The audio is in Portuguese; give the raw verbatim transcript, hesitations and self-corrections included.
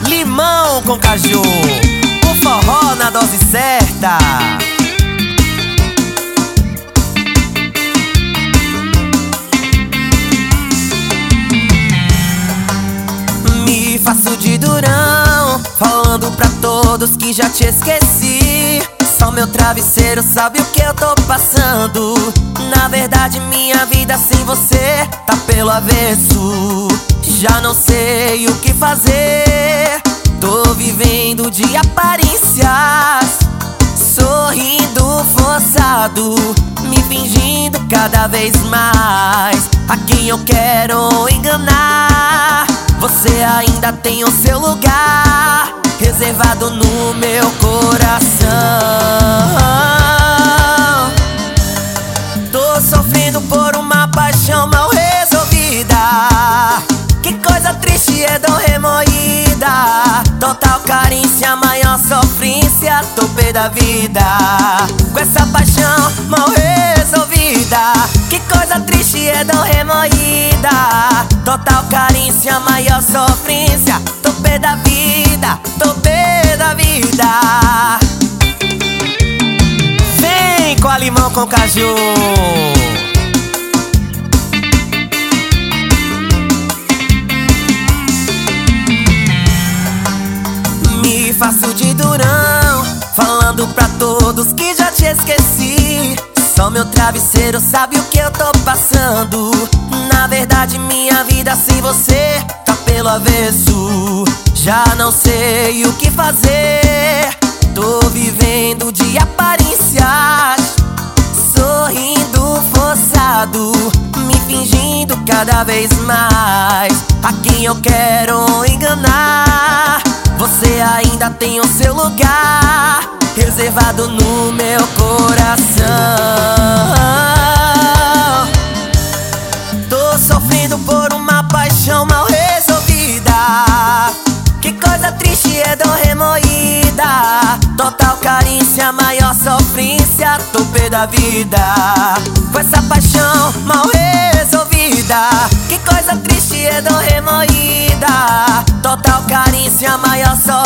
Limão com caju, o forró na dose certa. Me faço de durão, falando pra todos que já te esqueci. Só meu travesseiro sabe o que eu tô passando. Na verdade minha vida sem você tá pelo avesso. Já não sei o que fazer. Tô vivendo de aparências, sorrindo forçado, me fingindo cada vez mais a quem eu quero enganar. Você ainda tem o seu lugar reservado no meu coração. Tô sofrendo por uma paixão mal resolvida. Que coisa triste é dor remoída. Total carência, maior sofrência, tô pé da vida com essa paixão mal resolvida. Que coisa triste é dor remoída. Total carência, maior sofrência, tô pé da vida, tô pé da vida. Vem com a limão com caju. Me faço de durão, falando pra todos que já te esqueci. Só meu travesseiro sabe o que eu tô passando. Na verdade minha vida sem você tá pelo avesso. Já não sei o que fazer. Tô vivendo de aparências, sorrindo forçado, me fingindo cada vez mais a quem eu quero enganar. Você ainda tem o seu lugar reservado no meu coração. Tô sofrendo por uma paixão mal resolvida. Que coisa triste é dor remoída. Total carência, maior sofrência, tô pé da vida com essa paixão mal resolvida. Que coisa triste é dor remoída. Total carência, maior sofrência,